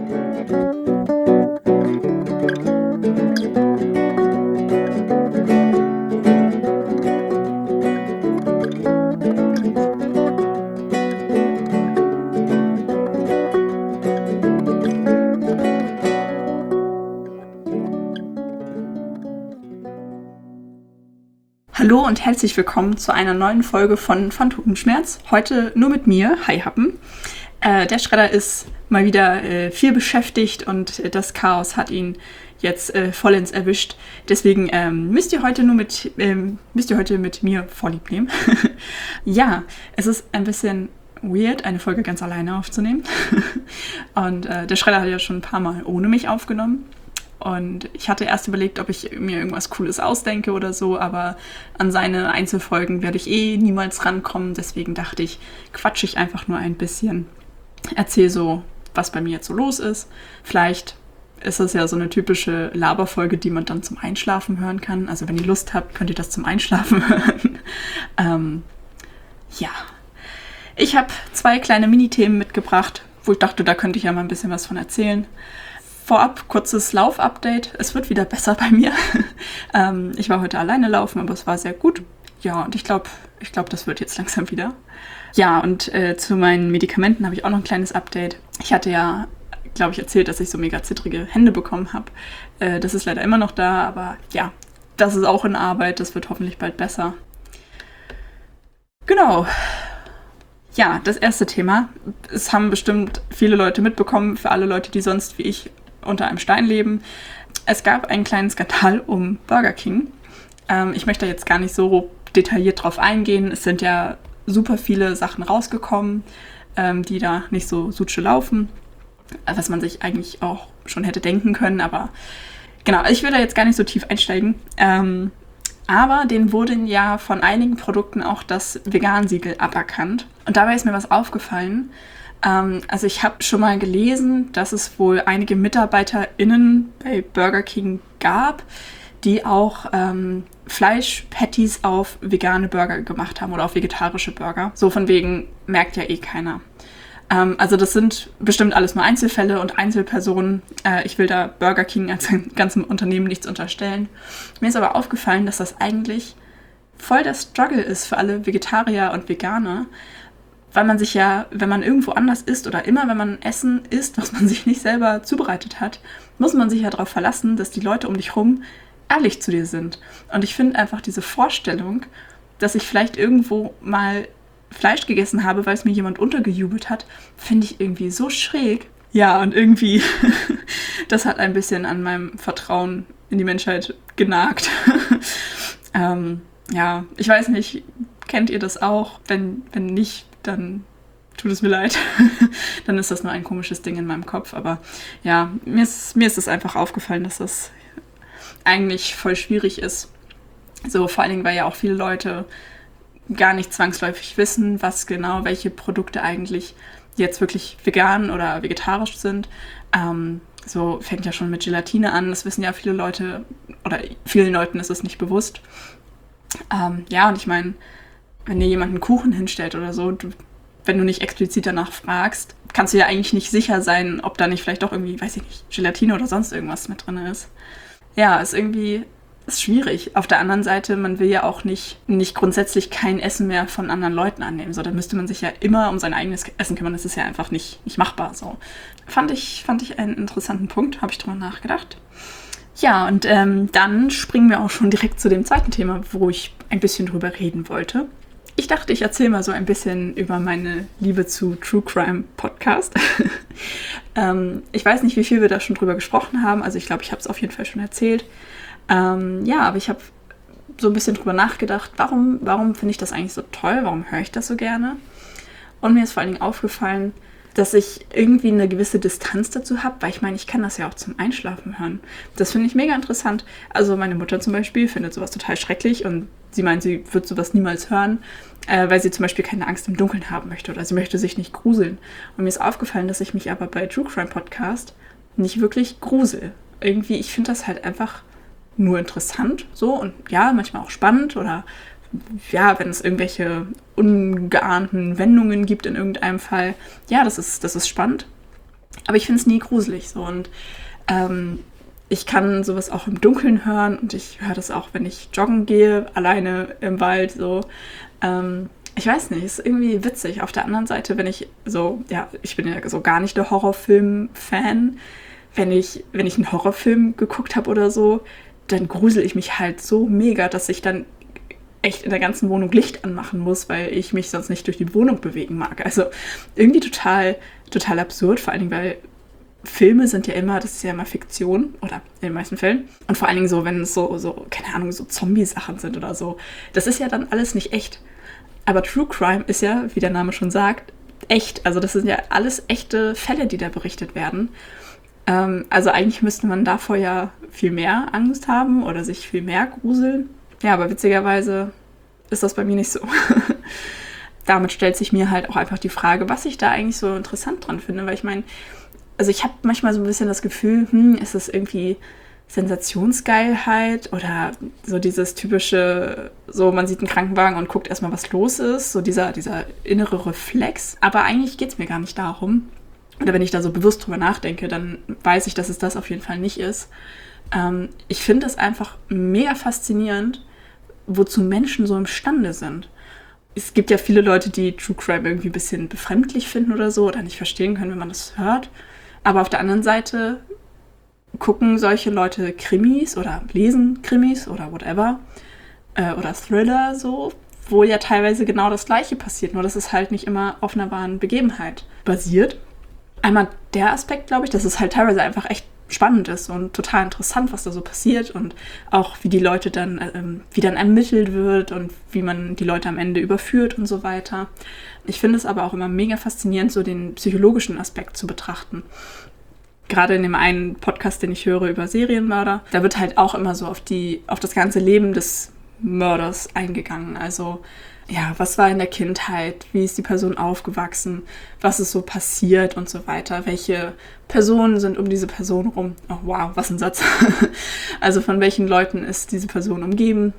Hallo und herzlich willkommen zu einer neuen Folge von Phantomschmerz. Heute nur mit mir, Hi Happen. Der Schredder ist mal wieder viel beschäftigt und das Chaos hat ihn jetzt vollends erwischt. Deswegen müsst ihr heute mit mir Vorlieb nehmen. Ja, es ist ein bisschen weird, eine Folge ganz alleine aufzunehmen. Und der Schredder hat ja schon ein paar Mal ohne mich aufgenommen. Und ich hatte erst überlegt, ob ich mir irgendwas Cooles ausdenke oder so, aber an seine Einzelfolgen werde ich niemals rankommen. Deswegen dachte ich, quatsche ich einfach nur ein bisschen. Erzähle so, was bei mir jetzt so los ist. Vielleicht ist das ja so eine typische Laberfolge, die man dann zum Einschlafen hören kann. Also wenn ihr Lust habt, könnt ihr das zum Einschlafen hören. Ja, ich habe 2 kleine Mini-Themen mitgebracht, wo ich dachte, da könnte ich ja mal ein bisschen was von erzählen. Vorab, kurzes Lauf-Update. Es wird wieder besser bei mir. Ich war heute alleine laufen, aber es war sehr gut. Ja, und ich glaube, das wird jetzt langsam wieder. Ja, und zu meinen Medikamenten habe ich auch noch ein kleines Update. Ich hatte ja, glaube ich, erzählt, dass ich so mega zittrige Hände bekommen habe. Das ist leider immer noch da, aber ja, das ist auch in Arbeit. Das wird hoffentlich bald besser. Genau. Ja, das erste Thema. Es haben bestimmt viele Leute mitbekommen, für alle Leute, die sonst wie ich unter einem Stein leben. Es gab einen kleinen Skandal um Burger King. Ich möchte jetzt gar nicht so detailliert drauf eingehen. Es sind ja super viele Sachen rausgekommen, die da nicht so sutsche laufen, was man sich eigentlich auch schon hätte denken können. Aber genau, ich will da jetzt gar nicht so tief einsteigen. Aber denen wurden ja von einigen Produkten auch das Vegan-Siegel aberkannt. Und dabei ist mir was aufgefallen. Also ich habe schon mal gelesen, dass es wohl einige MitarbeiterInnen bei Burger King gab, die auch Fleisch-Patties auf vegane Burger gemacht haben oder auf vegetarische Burger. So von wegen, merkt ja keiner. Also das sind bestimmt alles nur Einzelfälle und Einzelpersonen. Ich will da Burger King als ganzem Unternehmen nichts unterstellen. Mir ist aber aufgefallen, dass das eigentlich voll der Struggle ist für alle Vegetarier und Veganer, weil man sich ja, wenn man irgendwo anders isst oder immer, wenn man Essen isst, was man sich nicht selber zubereitet hat, muss man sich ja darauf verlassen, dass die Leute um dich rum ehrlich zu dir sind. Und ich finde einfach diese Vorstellung, dass ich vielleicht irgendwo mal Fleisch gegessen habe, weil es mir jemand untergejubelt hat, finde ich irgendwie so schräg. Ja, und irgendwie, das hat ein bisschen an meinem Vertrauen in die Menschheit genagt. Ja, ich weiß nicht, kennt ihr das auch? Wenn nicht, dann tut es mir leid. Dann ist das nur ein komisches Ding in meinem Kopf. Aber ja, mir ist es einfach aufgefallen, dass das eigentlich voll schwierig ist. So, vor allen Dingen, weil ja auch viele Leute gar nicht zwangsläufig wissen, was genau, welche Produkte eigentlich jetzt wirklich vegan oder vegetarisch sind. So fängt ja schon mit Gelatine an. Das wissen ja viele Leute, oder vielen Leuten ist es nicht bewusst. Ja, und ich meine, wenn dir jemand einen Kuchen hinstellt oder so, wenn du nicht explizit danach fragst, kannst du ja eigentlich nicht sicher sein, ob da nicht vielleicht doch irgendwie, weiß ich nicht, Gelatine oder sonst irgendwas mit drin ist. Ja, ist schwierig. Auf der anderen Seite, man will ja auch nicht grundsätzlich kein Essen mehr von anderen Leuten annehmen. So, da müsste man sich ja immer um sein eigenes Essen kümmern. Das ist ja einfach nicht machbar. So. Fand ich einen interessanten Punkt, habe ich drüber nachgedacht. Ja, und dann springen wir auch schon direkt zu dem zweiten Thema, wo ich ein bisschen drüber reden wollte. Ich dachte, ich erzähle mal so ein bisschen über meine Liebe zu True Crime Podcast. Ich weiß nicht, wie viel wir da schon drüber gesprochen haben. Also ich glaube, ich habe es auf jeden Fall schon erzählt. Ja, aber ich habe so ein bisschen drüber nachgedacht, warum finde ich das eigentlich so toll? Warum höre ich das so gerne? Und mir ist vor allen Dingen aufgefallen, dass ich irgendwie eine gewisse Distanz dazu habe, weil ich meine, ich kann das ja auch zum Einschlafen hören. Das finde ich mega interessant. Also meine Mutter zum Beispiel findet sowas total schrecklich und sie meint, sie wird sowas niemals hören, weil sie zum Beispiel keine Angst im Dunkeln haben möchte oder sie möchte sich nicht gruseln. Und mir ist aufgefallen, dass ich mich aber bei True Crime Podcast nicht wirklich grusel. Irgendwie, ich finde das halt einfach nur interessant so und ja, manchmal auch spannend oder ja, wenn es irgendwelche ungeahnten Wendungen gibt in irgendeinem Fall, ja, das ist spannend. Aber ich finde es nie gruselig so. Und ich kann sowas auch im Dunkeln hören und ich höre das auch, wenn ich joggen gehe, alleine im Wald so. Ich weiß nicht, ist irgendwie witzig. Auf der anderen Seite, wenn ich so, ja, ich bin ja so gar nicht der Horrorfilm-Fan. Wenn ich einen Horrorfilm geguckt habe oder so, dann grusel ich mich halt so mega, dass ich dann echt in der ganzen Wohnung Licht anmachen muss, weil ich mich sonst nicht durch die Wohnung bewegen mag. Also irgendwie total, total absurd, vor allen Dingen, weil Filme sind ja immer, das ist ja immer Fiktion, oder in den meisten Fällen. Und vor allen Dingen so, wenn es so, keine Ahnung, so Zombie-Sachen sind oder so. Das ist ja dann alles nicht echt. Aber True Crime ist ja, wie der Name schon sagt, echt. Also das sind ja alles echte Fälle, die da berichtet werden. Also eigentlich müsste man davor ja viel mehr Angst haben oder sich viel mehr gruseln. Ja, aber witzigerweise ist das bei mir nicht so. Damit stellt sich mir halt auch einfach die Frage, was ich da eigentlich so interessant dran finde. Weil ich meine, also ich habe manchmal so ein bisschen das Gefühl, ist das irgendwie Sensationsgeilheit oder so dieses typische, so man sieht einen Krankenwagen und guckt erstmal, was los ist, so dieser innere Reflex. Aber eigentlich geht es mir gar nicht darum. Oder wenn ich da so bewusst drüber nachdenke, dann weiß ich, dass es das auf jeden Fall nicht ist. Ich finde es einfach mega faszinierend, wozu Menschen so imstande sind. Es gibt ja viele Leute, die True Crime irgendwie ein bisschen befremdlich finden oder so oder nicht verstehen können, wenn man das hört. Aber auf der anderen Seite gucken solche Leute Krimis oder lesen Krimis oder whatever oder Thriller so, wo ja teilweise genau das Gleiche passiert, nur dass es halt nicht immer auf einer wahren Begebenheit basiert. Einmal der Aspekt, glaube ich, dass es halt teilweise einfach echt spannend ist und total interessant, was da so passiert und auch wie die Leute dann, wie dann ermittelt wird und wie man die Leute am Ende überführt und so weiter. Ich finde es aber auch immer mega faszinierend, so den psychologischen Aspekt zu betrachten. Gerade in dem einen Podcast, den ich höre über Serienmörder, da wird halt auch immer so auf das ganze Leben des Mörders eingegangen. Also ja, was war in der Kindheit, wie ist die Person aufgewachsen, was ist so passiert und so weiter, welche Personen sind um diese Person rum. Oh wow, was ein Satz. Also von welchen Leuten ist diese Person umgeben.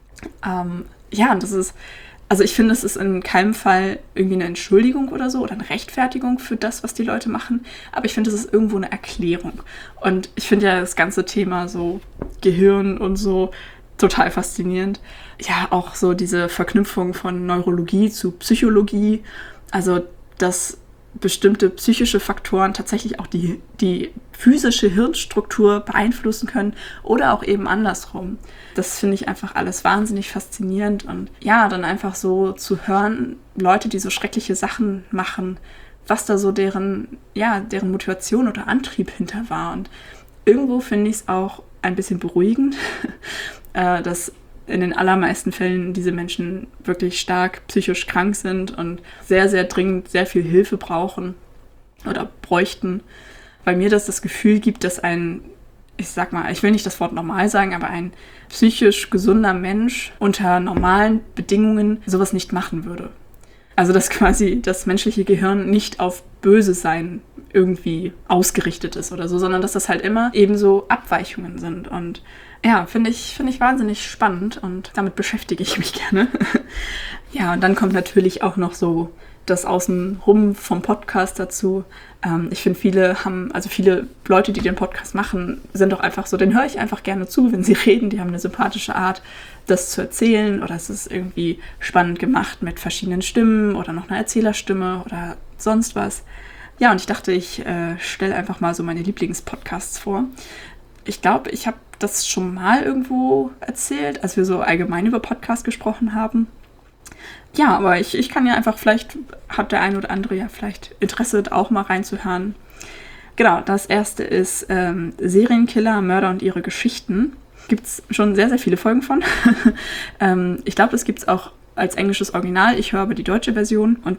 Ja, und das ist, also ich finde, es ist in keinem Fall irgendwie eine Entschuldigung oder so oder eine Rechtfertigung für das, was die Leute machen, aber ich finde, es ist irgendwo eine Erklärung. Und ich finde ja das ganze Thema so Gehirn und so total faszinierend. Ja, auch so diese Verknüpfung von Neurologie zu Psychologie. Also, dass bestimmte psychische Faktoren tatsächlich auch die physische Hirnstruktur beeinflussen können oder auch eben andersrum. Das finde ich einfach alles wahnsinnig faszinierend. Und ja, dann einfach so zu hören, Leute, die so schreckliche Sachen machen, was da so deren Motivation oder Antrieb hinter war. Und irgendwo finde ich es auch ein bisschen beruhigend, dass in den allermeisten Fällen diese Menschen wirklich stark psychisch krank sind und sehr, sehr dringend sehr viel Hilfe brauchen oder bräuchten, weil mir das Gefühl gibt, dass ich sag mal, ich will nicht das Wort normal sagen, aber ein psychisch gesunder Mensch unter normalen Bedingungen sowas nicht machen würde. Also dass quasi das menschliche Gehirn nicht auf böse sein irgendwie ausgerichtet ist oder so, sondern dass das halt immer eben so Abweichungen sind. Und ja, finde ich wahnsinnig spannend und damit beschäftige ich mich gerne. Ja, und dann kommt natürlich auch noch so das Außenrum vom Podcast dazu. Ich finde, viele Leute, die den Podcast machen, sind doch einfach so, den höre ich einfach gerne zu, wenn sie reden. Die haben eine sympathische Art, das zu erzählen oder es ist irgendwie spannend gemacht mit verschiedenen Stimmen oder noch einer Erzählerstimme oder sonst was. Ja, und ich dachte, ich stelle einfach mal so meine Lieblingspodcasts vor. Ich glaube, ich habe das schon mal irgendwo erzählt, als wir so allgemein über Podcasts gesprochen haben. Ja, aber ich kann ja einfach, vielleicht hat der ein oder andere ja vielleicht Interesse, da auch mal reinzuhören. Genau, das erste ist Serienkiller, Mörder und ihre Geschichten. Gibt es schon sehr, sehr viele Folgen von. Ich glaube, das gibt es auch als englisches Original. Ich höre aber die deutsche Version und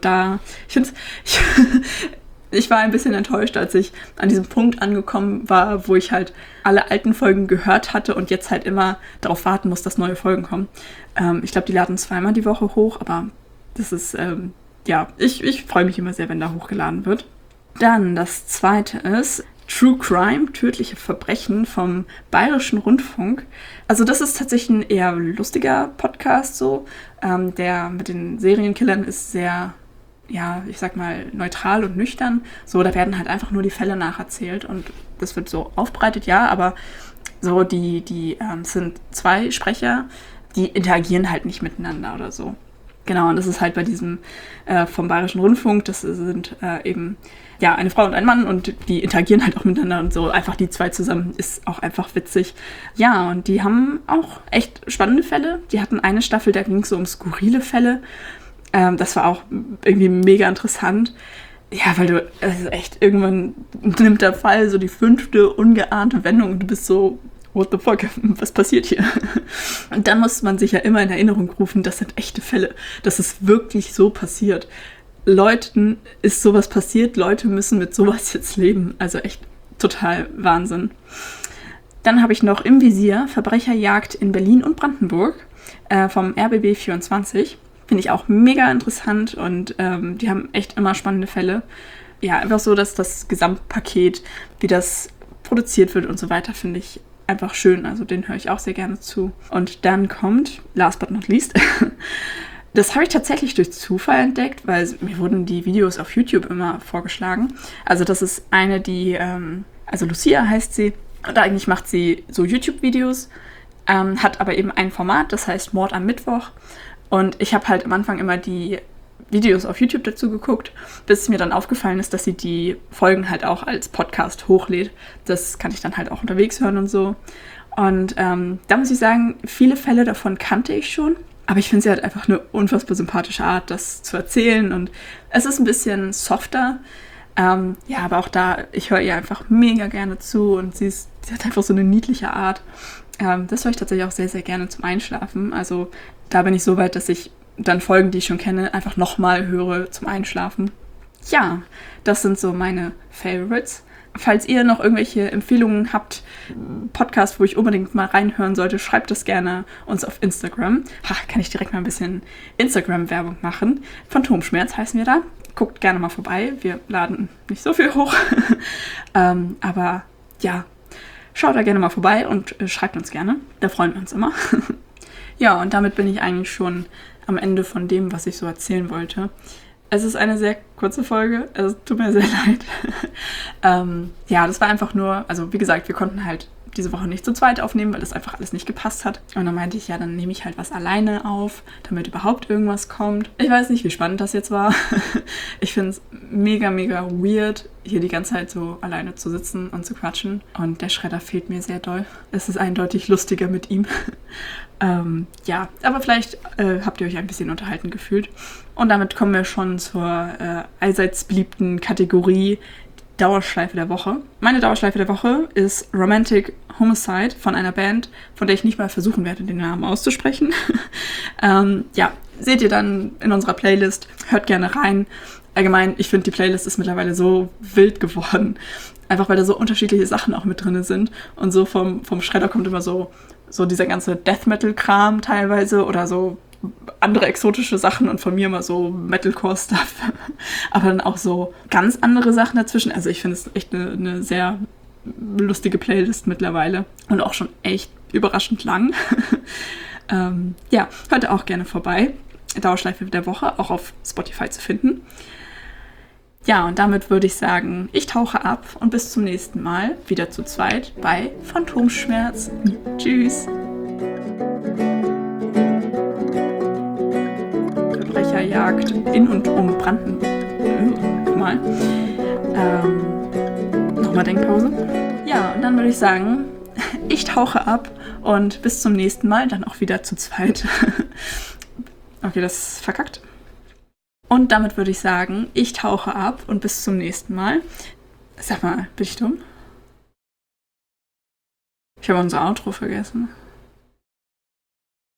ich war ein bisschen enttäuscht, als ich an diesem Punkt angekommen war, wo ich halt alle alten Folgen gehört hatte und jetzt halt immer darauf warten muss, dass neue Folgen kommen. Ich glaube, die laden zweimal die Woche hoch, aber das ist, ich freue mich immer sehr, wenn da hochgeladen wird. Dann das zweite ist True Crime, tödliche Verbrechen vom Bayerischen Rundfunk. Also das ist tatsächlich ein eher lustiger Podcast so. Der mit den Serienkillern ist sehr ja, ich sag mal, neutral und nüchtern. So, da werden halt einfach nur die Fälle nacherzählt und das wird so aufbereitet, ja, aber so die sind 2 Sprecher, die interagieren halt nicht miteinander oder so. Genau, und das ist halt bei diesem vom Bayerischen Rundfunk, das sind eben ja eine Frau und ein Mann und die interagieren halt auch miteinander und so. Einfach die 2 zusammen ist auch einfach witzig. Ja, und die haben auch echt spannende Fälle. Die hatten eine Staffel, da ging es so um skurrile Fälle. Das war auch irgendwie mega interessant. Ja, weil du, also echt, irgendwann nimmt der Fall so die 5. ungeahnte Wendung und du bist so, what the fuck, was passiert hier? Und dann muss man sich ja immer in Erinnerung rufen, das sind echte Fälle. Das ist wirklich so passiert. Leuten ist sowas passiert, Leute müssen mit sowas jetzt leben. Also echt total Wahnsinn. Dann habe ich noch im Visier Verbrecherjagd in Berlin und Brandenburg vom RBB 24. Finde ich auch mega interessant und die haben echt immer spannende Fälle. Ja, einfach so, dass das Gesamtpaket, wie das produziert wird und so weiter, finde ich einfach schön. Also den höre ich auch sehr gerne zu. Und dann kommt, last but not least, das habe ich tatsächlich durch Zufall entdeckt, weil mir wurden die Videos auf YouTube immer vorgeschlagen. Also das ist eine, die, also Lucia heißt sie, und eigentlich macht sie so YouTube-Videos, hat aber eben ein Format, das heißt Mord am Mittwoch. Und ich habe halt am Anfang immer die Videos auf YouTube dazu geguckt, bis mir dann aufgefallen ist, dass sie die Folgen halt auch als Podcast hochlädt. Das kann ich dann halt auch unterwegs hören und so. Und da muss ich sagen, viele Fälle davon kannte ich schon. Aber ich finde sie halt einfach eine unfassbar sympathische Art, das zu erzählen. Und es ist ein bisschen softer. Ja, aber auch da, ich höre ihr einfach mega gerne zu. Und sie hat einfach so eine niedliche Art. Das höre ich tatsächlich auch sehr, sehr gerne zum Einschlafen. Also da bin ich so weit, dass ich dann Folgen, die ich schon kenne, einfach nochmal höre zum Einschlafen. Ja, das sind so meine Favorites. Falls ihr noch irgendwelche Empfehlungen habt, Podcast, wo ich unbedingt mal reinhören sollte, schreibt das gerne uns auf Instagram. Kann ich direkt mal ein bisschen Instagram-Werbung machen. Phantomschmerz heißen wir da. Guckt gerne mal vorbei. Wir laden nicht so viel hoch. Aber ja, schaut da gerne mal vorbei und schreibt uns gerne. Da freuen wir uns immer. Ja, und damit bin ich eigentlich schon am Ende von dem, was ich so erzählen wollte. Es ist eine sehr kurze Folge, es tut mir sehr leid. Ja, das war einfach nur, also wie gesagt, wir konnten halt diese Woche nicht zu zweit aufnehmen, weil das einfach alles nicht gepasst hat. Und dann meinte ich, ja, dann nehme ich halt was alleine auf, damit überhaupt irgendwas kommt. Ich weiß nicht, wie spannend das jetzt war. Ich finde es mega, mega weird, hier die ganze Zeit so alleine zu sitzen und zu quatschen. Und der Schredder fehlt mir sehr doll. Es ist eindeutig lustiger mit ihm. Ja, aber vielleicht habt ihr euch ein bisschen unterhalten gefühlt. Und damit kommen wir schon zur allseits beliebten Kategorie Dauerschleife der Woche. Meine Dauerschleife der Woche ist Romantic Homicide von einer Band, von der ich nicht mal versuchen werde, den Namen auszusprechen. Ja, seht ihr dann in unserer Playlist. Hört gerne rein. Allgemein, ich finde, die Playlist ist mittlerweile so wild geworden. Einfach, weil da so unterschiedliche Sachen auch mit drin sind. Und so vom Schredder kommt immer so dieser ganze Death-Metal-Kram teilweise oder so andere exotische Sachen und von mir immer so Metalcore-Stuff. Aber dann auch so ganz andere Sachen dazwischen. Also ich finde es echt eine sehr lustige Playlist mittlerweile und auch schon echt überraschend lang. Ja, hört auch gerne vorbei. Dauerschleife der Woche, auch auf Spotify zu finden. Ja, und damit würde ich sagen, ich tauche ab und bis zum nächsten Mal wieder zu zweit bei Phantomschmerz. Tschüss! Verbrecherjagd in und um Brandenburg. Guck mal. Nochmal Denkpause. Ja, und dann würde ich sagen, ich tauche ab und bis zum nächsten Mal, dann auch wieder zu zweit. Okay, das ist verkackt. Und damit würde ich sagen, ich tauche ab und bis zum nächsten Mal. Sag mal, bin ich dumm? Ich habe unser Outro vergessen.